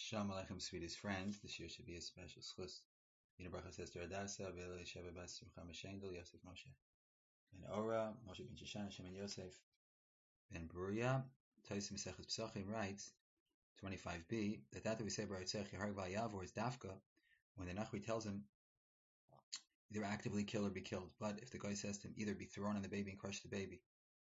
Shalom Aleichem, sweetest friends. This year should be a special schus. Yina Bracha Sister Adasa, Vele Sheva Bas Rucham Shendel, Yosef Moshe Ben Ora, Moshe Ben Shoshan, Shimon Yosef Ben Beruya. Taisim Meseches Pesachim writes 25b that we say Baratzech Yeharg Vayavor is dafka when the Nachri tells him either actively kill or be killed. But if the guy says to him either be thrown on the baby and crush the baby,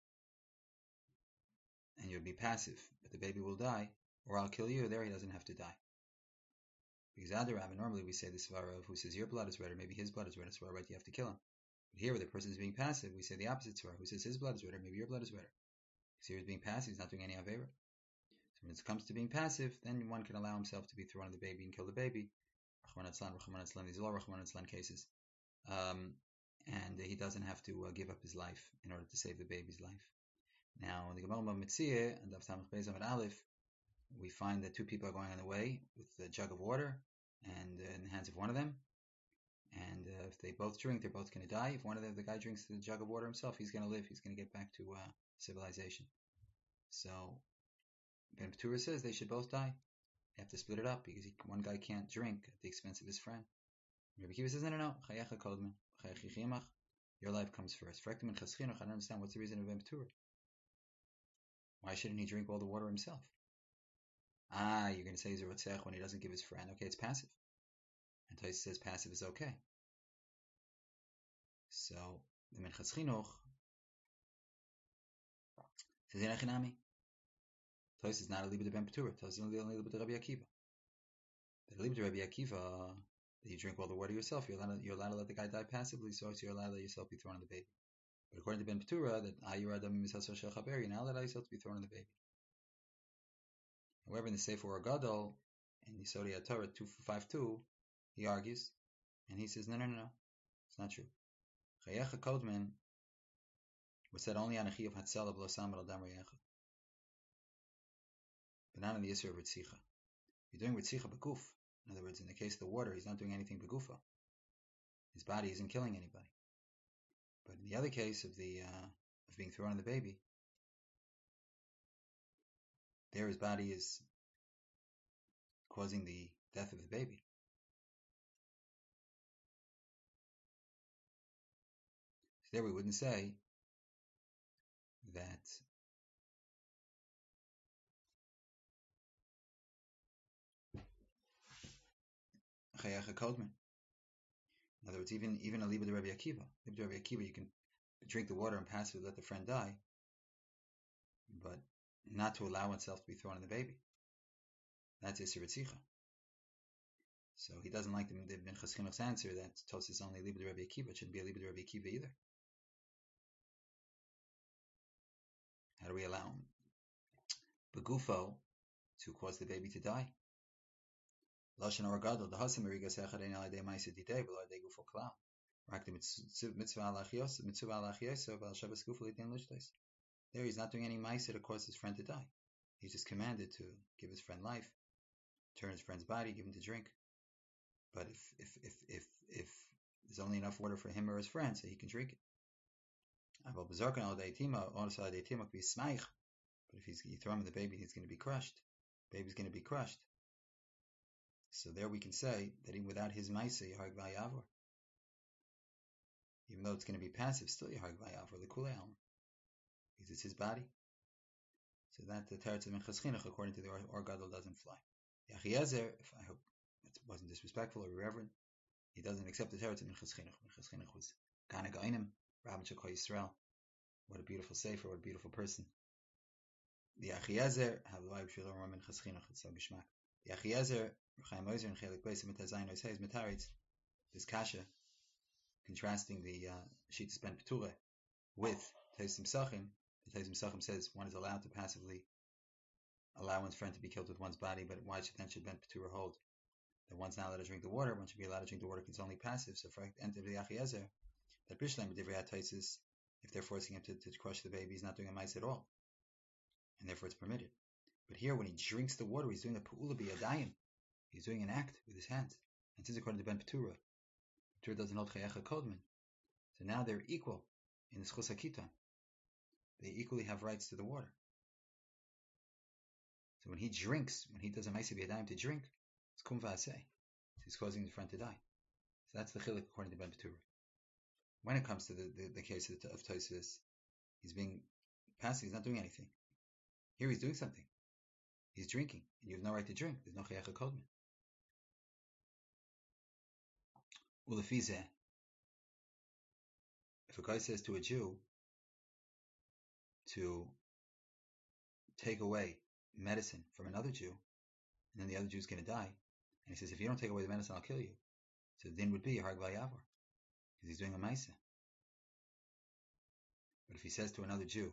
and you'll be passive, but the baby will die, or I'll kill you, there he doesn't have to die. Because Adarab, normally we say the svara of who says your blood is red, or maybe his blood is red, it's right, you have to kill him. But here, where the person is being passive, we say the opposite svara, who says his blood is red, or maybe your blood is red. Because here he's being passive, he's not doing any avera. So when it comes to being passive, then one can allow himself to be thrown on the baby and kill the baby. Rachman Atzlan, these are all Rachman Atzlan cases. And he doesn't have to give up his life in order to save the baby's life. Now, in the Gemara Mitzvah and Daf Samach Beis Amud Aleph, we find that two people are going on the way with a jug of water and in the hands of one of them. And if they both drink, they're both going to die. If one of the guy drinks the jug of water himself, he's going to live. He's going to get back to civilization. So Ben Petura says they should both die. They have to split it up because one guy can't drink at the expense of his friend. Rabbi Kiva says, no. Your life comes first. I don't understand what's the reason of Ben Petura. Why shouldn't he drink all the water himself? You're going to say he's a rotzech when he doesn't give his friend. Okay, it's passive. And Tais says passive is okay. So, the Minchas Chinuch says Yenachinami. Tais is not a libud of Ben Petura. Tais is only a libud of Rabbi Akiva. The libud of Rabbi Akiva, that you drink all the water yourself, you're allowed to let the guy die passively, so you're allowed to let yourself be thrown on the baby. But according to Ben Petura, that you're not allowed yourself to be thrown on the baby. However, in the Sefer Gadol, in Yisodi HaTorah 252, he argues, and he says, no, it's not true. Chayecha Kodman was said only on a Chiyuv Hatzalah B'lo Samad Al Dam Reyecha, but not on the Yisur of Ritzicha. You're doing Ritzicha B'guf. In other words, in the case of the water, he's not doing anything B'gufa. His body isn't killing anybody. But in the other case of of being thrown on the baby, there his body is causing the death of the baby. So there we wouldn't say that Chayecha Kodman. In other words, even a libud of Rabbi Akiva. Libud of Rabbi Akiva, you can drink the water and passively let the friend die, but not to allow oneself to be thrown on the baby. That's Yisur Ritzicha. So he doesn't like the Minchas Chinuch's answer that Tos is only libud of Rabbi Akiva. It shouldn't be a libud of Rabbi Akiva either. How do we allow him Begufo to cause the baby to die? Lashon Or Gadol, the Hasim Eriga Sechad Ein Alei Ma'aseh Didei V'lo Alei Gufo Klal. Rak the Mitzvah Alach Yosef Al Shabbos Gufo L'Dein Lishtais. There he's not doing any ma'aseh to cause his friend to die. He's just commanded to give his friend life, turn his friend's body, give him to drink. But if there's only enough water for him or his friend, so he can drink it. But if you throw him in the baby, he's going to be crushed. The baby's going to be crushed. So there we can say that even without his ma'aseh, Yeharg Vayavor. Even though it's going to be passive, still Yeharg Vayavor, L'kulei Alma. Because it's his body. So that the Teretz of Minchas Chinuch, according to the Or Gadol, doesn't fly. Yachiezer, I hope it wasn't disrespectful or irreverent, he doesn't accept the Teretz of Minchas Chinuch. Minchas Chinuch was Gana Gainim, Rabban Shekol Yisrael. What a beautiful sefer, what a beautiful person. The Yachiezer, Havloi B'Shilor Minchas Chinuch, it's so Gishmak. The Yachiezer, Chaim Ozer and Chelik Beis Metazayin Oisei is Metaritz. This Kasha, contrasting the Shittas Ben Petura with Taisim Sachim. The Taisim Sachim says one is allowed to passively allow one's friend to be killed with one's body, but why should Ben Petura hold that one's not allowed to drink the water? One should be allowed to drink the water because it's only passive. So for the end of the Achiezer, that Bishlam B'divrei HaTaisis, if they're forcing him to crush the baby, he's not doing a mice at all, and therefore it's permitted. But here, when he drinks the water, he's doing a Pu'ula B'yadayim. He's doing an act with his hands. And since according to Ben Petura doesn't hold Chayecha Kodman, so now they're equal in the Schus HaKitan. They equally have rights to the water. So when he drinks, when he does a Maisa B'Yadayim to drink, it's Kum V'aseh. He's causing the friend to die. So that's the chiluk according to Ben Betura. When it comes to the case of Tosfos, he's being passive, he's not doing anything. Here he's doing something. He's drinking, and you have no right to drink. There's no Chayacha Kodman. Ulefizeh, if a guy says to a Jew to take away medicine from another Jew, and then the other Jew's going to die, and he says, if you don't take away the medicine, I'll kill you. So the din would be Harg V'Yavor, because he's doing a Maisa. But if he says to another Jew,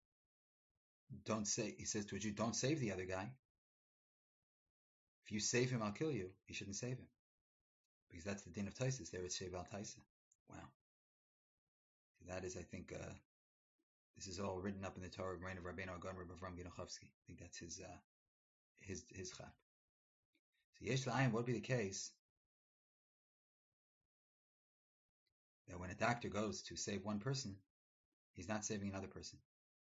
he says to a Jew, don't save the other guy. If you save him, I'll kill you. He shouldn't save him. Because that's the din of Taisus. There it's Sheval Taisa. Wow. So that is, I think, this is all written up in the Torah of Reign of Rabbeinu Agon Rabbi Avram Genuchovsky. I think that's his chap. So Yesh La'ayim would be the case that when a doctor goes to save one person, he's not saving another person.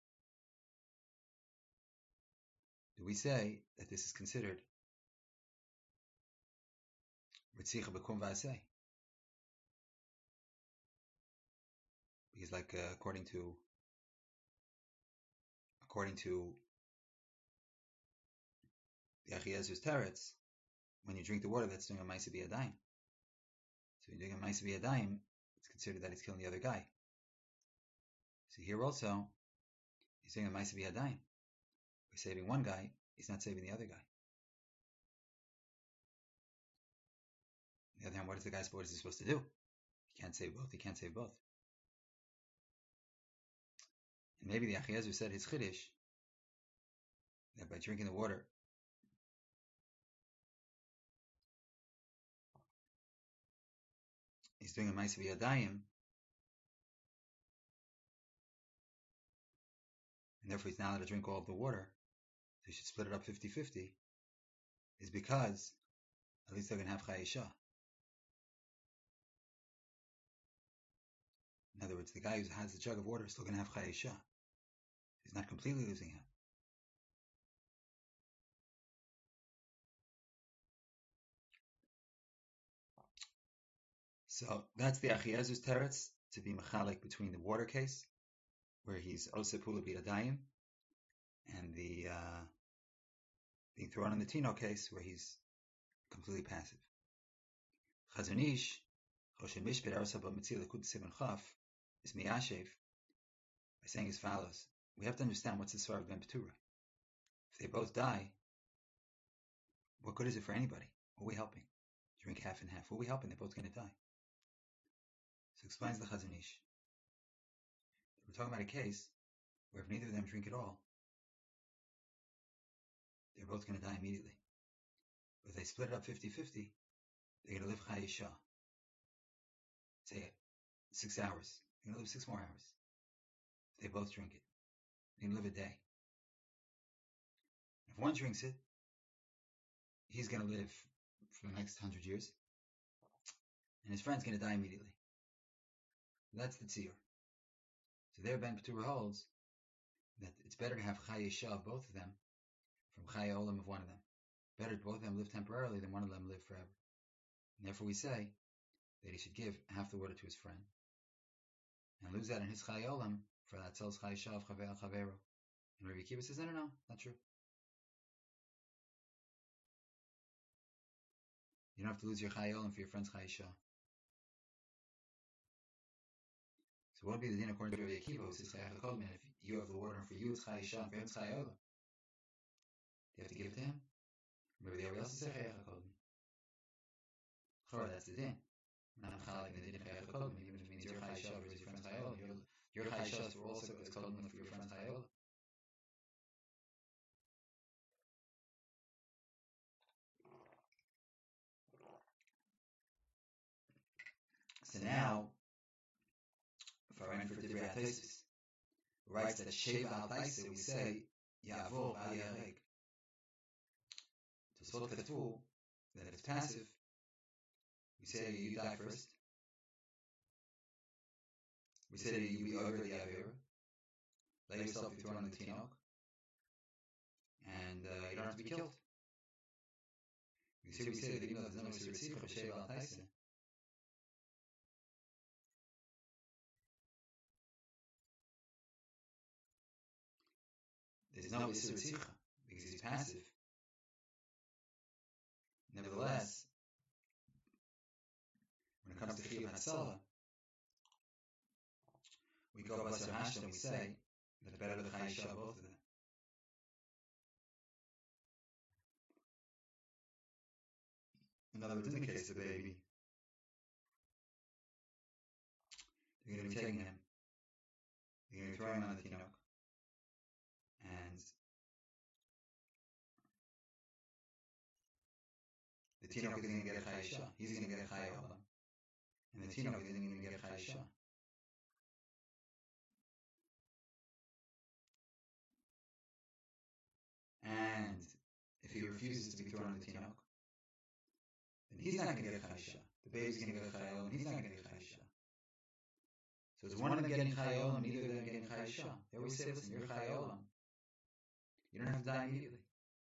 Do we say that this is considered Ritzicha B'kum V'aseh? Because according to the Achiezer's Teretz, when you drink the water, that's doing a Maisa B'Yadayim. So you're doing a Maisa B'Yadayim, it's considered that he's killing the other guy. So here also, he's doing a Maisa B'Yadayim. By saving one guy, he's not saving the other guy. On the other hand, what is he supposed to do? He can't save both. And maybe the Achiezer said his Chiddush, that by drinking the water, he's doing a Maisa B'Yadayim, and therefore he's not allowed to drink all of the water, so he should split it up 50-50, is because at least they're going to have Chayesha. In other words, the guy who has the jug of water is still going to have Chayesha. He's not completely losing him. So that's the Achiezer's Teretz, to be mechalik between the water case, where he's Osepula B'Yadayim, and the being thrown in the Tino case, where he's completely passive. Chazon Ish, Choshen Mishpet Arsa B'Metzil Likud Siman Chaf, is Miyashev, by saying as follows: we have to understand what's the Svar of Ben Betura. If they both die, what good is it for anybody? Who are we helping? Drink half and half. Who are we helping? They're both going to die. So explains the Chazon Ish. We're talking about a case where if neither of them drink at all, they're both going to die immediately. But if they split it up 50-50, they're going to live Chayesha. Say 6 hours. They're going to live 6 more hours. If they both drink it, they're going to live a day. If one drinks it, he's going to live for the next 100 years, and his friend's going to die immediately. That's the tziyur. So there Ben Betura holds that it's better to have Chayesha of both of them from Chaye Olam of one of them. Better both of them live temporarily than one of them live forever. And therefore we say that he should give half the water to his friend and lose that in his Chaye Olam for that sells Chayesha of Chaver al Chavero. And Rabbi Akiva says, no, not true. You don't have to lose your Chaye Olam for your friend's Chayesha. So what would be the din according to Rabbi Akiva? It says Chayacha Kodman. If you have the water and for you it's Chayesha and for him it's Chaye Olam, you have to give it to him. Maybe the else says Chayacha Kodman. That's the din. We're not chalik the din of Chayacha Kodman, even if it means your Chayesha versus your friend's Chaye Olam. Your Chayesha is also it's Kodman for your friend's Chaye Olam. So now, if I went for Divrei HaTosfos, writes that Sheva al Taisa, we say Yavor al Yareg. Tosfot Katu, that it's passive. We say you die first. We say you be over the Avera. Let yourself be thrown in the Tinok. and you don't have to be killed. Because here we say that even though there's no Isur Ritzicha b'Sheva al Taisa, there's no Isur Ritzicha because he's passive. Nevertheless, when it comes to Chiyuv Hatzalah, we go Basar Hashta and we say that better the Chai Shah, both of them. In other words, in the case of the baby, they're going to be taking him, they're going to be throwing him on the Tinok, and the Tinok isn't going to get a Chai Shah, he's going to get a Chai Olam, and the Tinok isn't going to get a Chai Shah. And if he refuses to be thrown in the Tinok, then he's not going to get a Chai Shah. The baby's going to get a Chai Olam, he's not going to get a Chai Shah. So it's one of them getting Chai Olam, neither of them getting Chai Shah. They always say, listen, you're Chai Olam. You don't have to die immediately.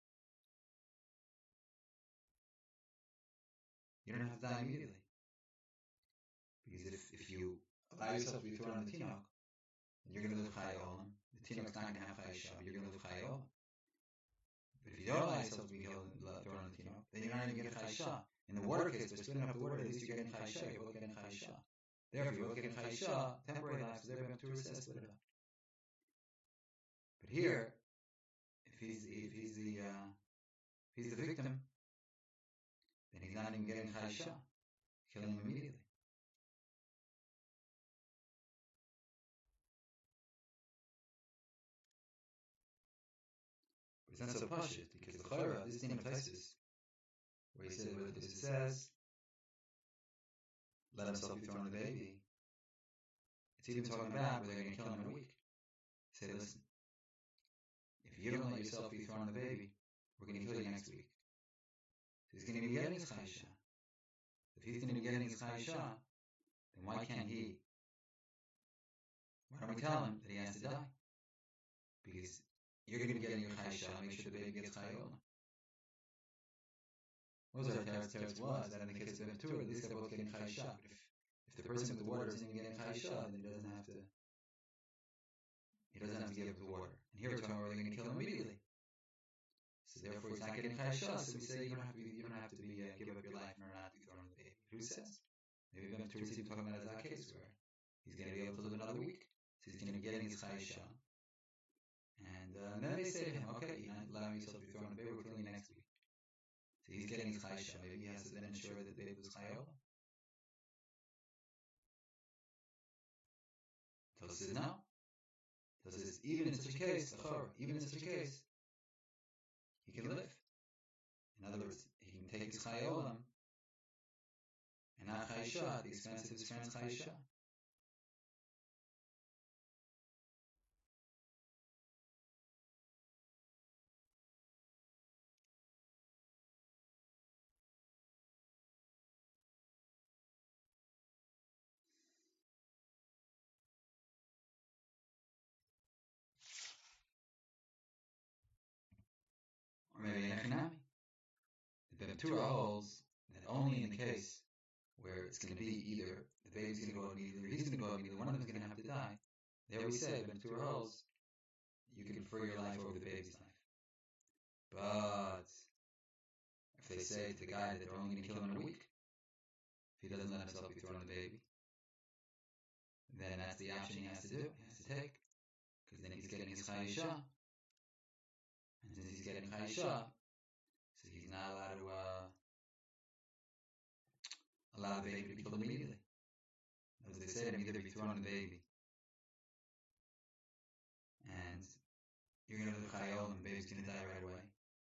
You don't have to die immediately. Because if you allow yourself to be thrown in the Tinok, then you're going to live Chai Olam. The Tinok's not going to have Chai Shah, but you're going to live Chai Olam. But if you don't allow yourself to be thrown in the Tinok, then you're not even getting Chai Shah. In the water case, by splitting up the water, at least you're getting Chai Shah, you're both getting Chai Shah. Therefore, you're both getting Chai Shah, temporary life, so therefore to split it up. But here, if he's the victim, then he's not even getting Chai Shah, killing him immediately. But it's not so pashut, because the Chayra, this thing of Taisus, where he says, let himself be thrown in the baby, it's even talking about where they're going to kill him in a week. Say, listen, if you don't let yourself be thrown in the baby, we're going to kill you next week. So he's going to be getting his Chai Shah. If he's going to be getting his Chai Shah, then why don't we tell him that he has to die? Because you're going to be getting your Chai Shah, make sure the baby gets Chai Olam. What was our teretz was that in the case of the Tur, at least they're both getting Chai Shah. But if the person with the water isn't even getting Chai Shah, then he doesn't have to give up the water. And here we're talking about they're going to kill him immediately. So therefore he's not getting Chai Shah, so we say you don't have to give up your life in order not to be thrown in the baby. Who says? Maybe Ben Tur is even talking about as that case where he's going to be able to live another week. So he's going to be getting his Chai Shah. And then they say to him, okay, you're not allowing yourself to be thrown in the baby, we're killing you next week. So he's getting his Chai Shah. Maybe he has to then ensure that the baby was Chai Olam. Tosa says no. Tosa says even in such a case, he can live. In other words, he can take his Chai Olam and not Chai Shah at the expense of his friend's Chai Shah. Or maybe in Echinami. The Ben Tur holds that only in the case where it's going to be either the baby's going to go out immediately or he's going to go out immediately, one of them's going to have to die. There we say, Ben Tur holds, you can prefer your life over the baby's life. But if they say to the guy that they're only going to kill him in a week, if he doesn't let himself be thrown in the baby, then that's the option he has to do. He has to take. Because then he's getting his Chai Shah. And since he's getting Chai Shah, so he's not allowed to allow the baby to be killed immediately. As they say to him, either be thrown in the baby and you're going to live Chai Olam and the baby's going to die right away.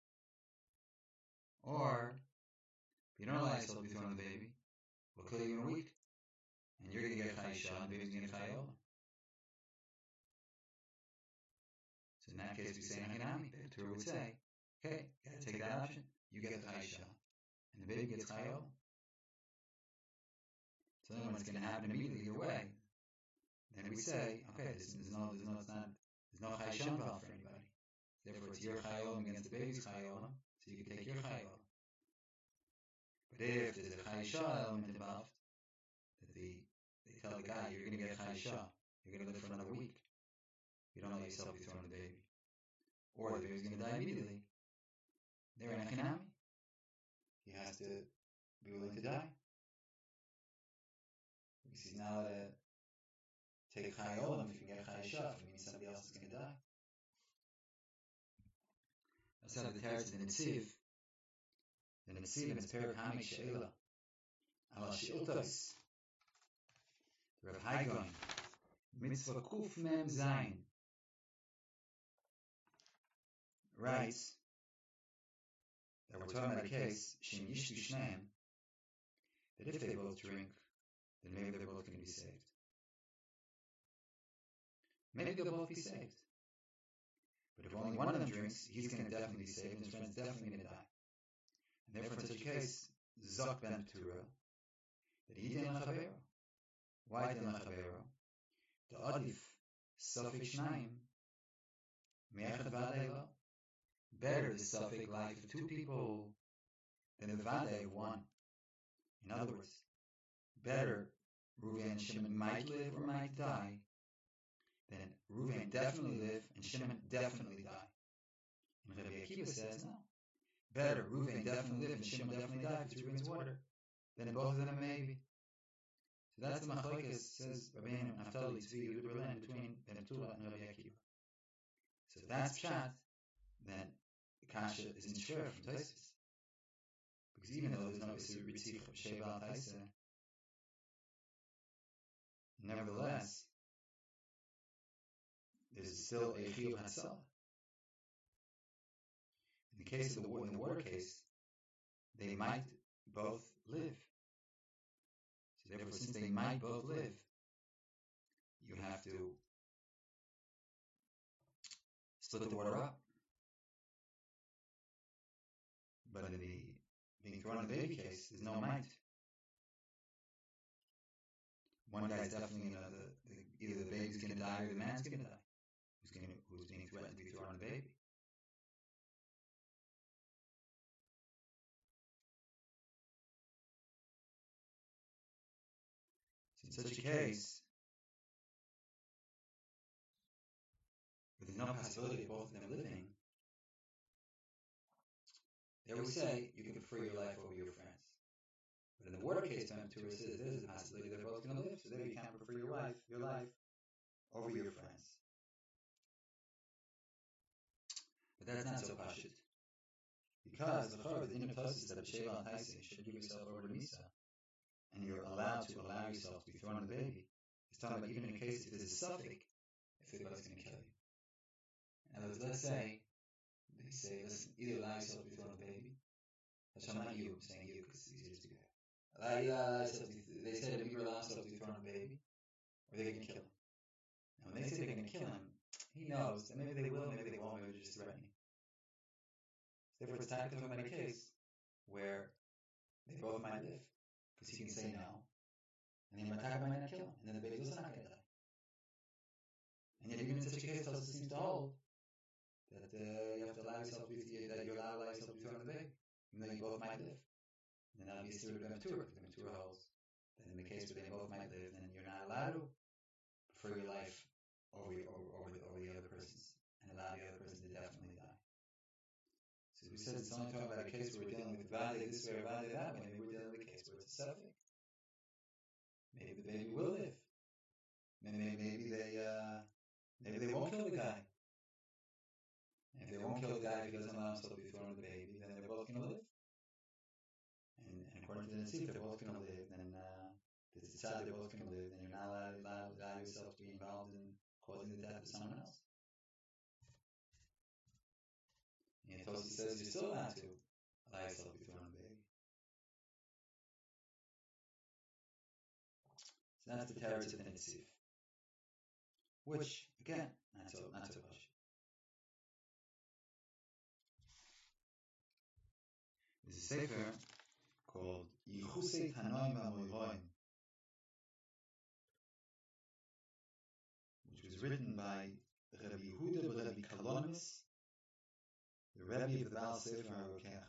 Or, if you don't allow yourself to be thrown in the baby, we'll kill you in a week. And you're going to get Chai Shah and the baby's going to get Chai Olam. So in that case, we say in Echinami, the Tur would say, okay, you got to take that option. You get the Chai Shah and the baby gets Chai Olam. So then when it's going to happen immediately either way, then we say, okay, there's no Chai Shah involved for anybody. Therefore, it's your chayolim against the baby's chayolim, so you can take your chayolim. But if there's a chayisha element involved, that they tell the guy, you're going to get a chayisha, you're going to live for another week. You don't let yourself be thrown the baby. Or the baby's going to die immediately. They're in a chinami. He has to be willing to die. Because he's not allowed to take chayolim if you can get chayisha, if it means somebody else is going to die. Let's have the teretz of the Netziv. The Netziv in his Perek Hamik She'ela. Ala She'iltos. The Rav Hai Gaon. Mitzvah Kuf Mem Zayin. Writes that we're talking about a case, Shem Yishtu Shneim, that if they both drink, then maybe they're both going to be saved. Maybe they'll both be saved. But if only one of them drinks, he's going to definitely be saved, and his friend's definitely going to die. And therefore, in such a case, Zok ben Ptura, that he didn't lechavero. Why didn't lechavero? The adif, Safik Shnaim, Me'echad Vadei Lo. Better the Safik life of two people than the Vadei of one. In other words, better Reuven and Shimon might live or might die than Reuven definitely live and Shimon definitely die. And Rabbi Akiva says, no. Better Reuven definitely live and Shimon definitely die if it's Reuven's water than both of them maybe. So that's the machlokes, says Rabbeinu Naftali Tzvi Yehuda Berlin, between Ben Ptula and Rabbi Akiva. So if that's pshat, then the kasha isn't shver from Tosfos. Because even though there's no Isur Ritzich of Sheval Taisa, nevertheless, there's still a chiyuv hatzah. In the case of the water case, they might both live. So therefore, since they might both live, you have to split the water up. But in the being thrown in the baby case, there's no might. One guy's definitely going to, either the baby's going to die or the man's going to die. Who's being threatened to be thrown in the baby. So in such a case, with no possibility of both of them living, there we say you can prefer your life over your friends. But in the water case, Torah says there's a possibility they're both going to live, so there you can't prefer your life over your friends. But that's not so pashut. Because the Chor, the Inner Tosis that B'Sheva and Taisa, you should give yourself over to Misa, and you're allowed to allow yourself to be thrown in the baby. He's talking about even in a case if there's a suffix, if they're both going to kill you. Now, let's say, they say, listen, either allow yourself to be thrown in the baby, Hashem, not you, I'm saying you because it's easier to do that. They said if you allow yourself to be thrown in the baby, or they're going to kill him. Now, when they say they're going to kill him, he knows that maybe they will, maybe they won't, maybe they're just threatening. Therefore, it's talking about a case where they both might live, because he can say no, and the Mataka might not kill him, and then the baby's also not going to die. And yet, even in such a case, Tosa seems to hold that you have to allow yourself to be, that you're allowed to allow yourself to be thrown in the baby, even though you both might live. And then that'll be a series of Matura, because the Matura holds that in the case where they both might live, then you're not allowed to prefer your life over the other person's, and allow the other person to definitely die. So we said it's only talking about a case where we're dealing with Vade this way or Vade that way. Maybe we're dealing with a case where it's a suffix. Maybe the baby will live. Maybe they won't kill the guy. And if they won't kill the guy if he doesn't allow himself to be thrown in the baby, then they're both going to live. And according to the Netziv, they're both going to live. Then this is how they're both going to live. Then you're not allowed to allow yourself to be involved in causing the death of someone else. And Tosi says you're still allowed to allow yourself to be thrown in the baby. So that's the teretz of the Netziv. Which, again, not so much. There's a sefer called Yichusei Tanoim HaMoiroim, which was written by Rabbi Yehuda Rabbi Kalonis the Rebbe of the Baal Sefer HaRokech.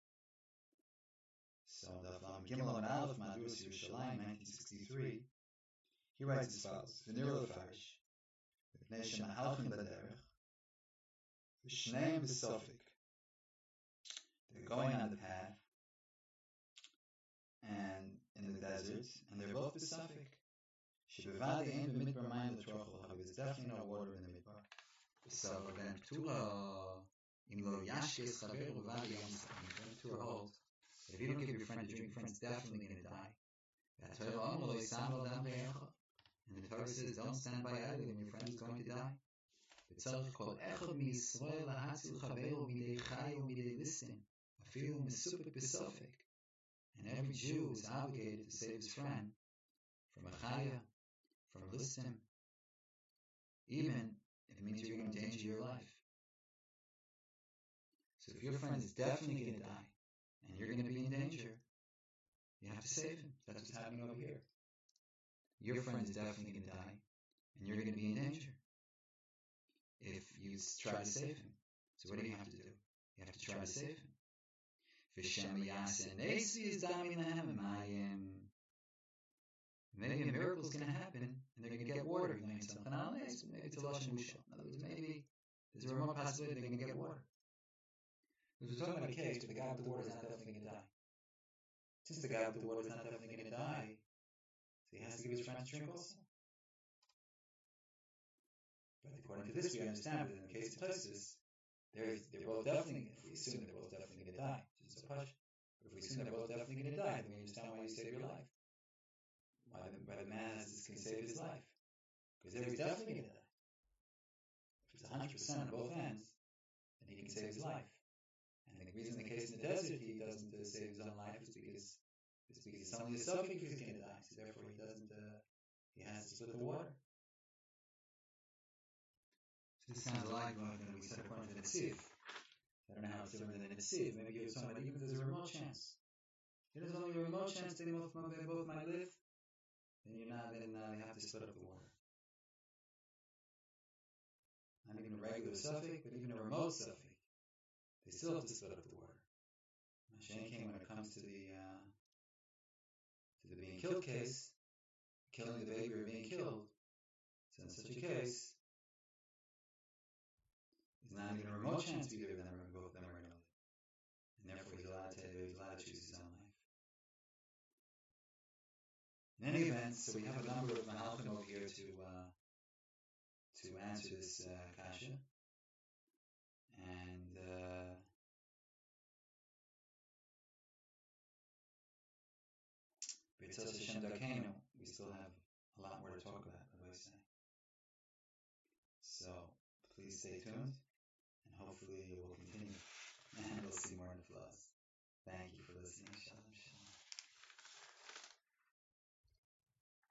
So, the Flam Gimel and Aleph Madrus Yerushalayim, 1963, he writes as follows: V'nir Lefarish, V'nei Shem Halchin Baderech, V'shneim B'Sofik. They're going on the path, and in the desert, and they're both B'Sofik. Shebevadi ein b'midbar mayim l'trochel, there's definitely no water in the midbar. B'Sofik ben Ptura, im lo yashkes chaveru b'vadi yom s'cham. Ben Ptura holds, if you don't give your friend a drink, your friend's definitely going to die. And the Torah says, don't stand by idly when your friend is going to die. And every Jew is obligated to save his friend from a chaya, from a listim, even if it means you're going to endanger your life. So if your friend is definitely going to die, and you're going to be in danger, you have to save him. That's what's happening over here. Your friend is definitely going to die, and you're going to be in danger if you try to save him. So what do you have to do? You have to try to save him. Maybe a miracle is going to happen, and they're going to get water. Maybe it's a Lashon Musha. In other words, maybe there's a remote possibility they're going to get water. We're talking about a case where the guy with the water is not definitely going to die. Since the guy with the water is not definitely going to die, so he has to give his friends a drink also. But according to this, we understand that in the case of Tosfos, they're both definitely, if we assume they're both definitely going to die, which is a push. But if we assume they're both definitely going to die, then we understand why you save your life. Why the man can save his life. Because there he's definitely going to die. If it's 100% on both ends, then he can save his life. And the reason in the case in the desert he doesn't save his own life is because it's only a suffix if he's going to die. So therefore he has to split the water. So this sounds like what we said according to the Netziv. I don't know how it's different than the Netziv. Maybe you're talking about even if there's a remote chance. If there's only a remote chance they both might live, then they have to split up the water. Not even a regular suffix, but even a remote suffix. They still have to split up the water. Mashiach came when it comes to the being killed case, killing the baby or being killed. So in such a case, there's not even a remote chance either of them or both of them are going to live. And therefore he's allowed to choose his own life. In any event, so we have a number of mahalchim over here to answer this kasha. And B'Yitzos Hashem Darkeinu, we still have a lot more to talk about, as I say. So please stay tuned, and hopefully we'll continue, and we'll see more in the class. Thank you for listening. Shalom, shalom.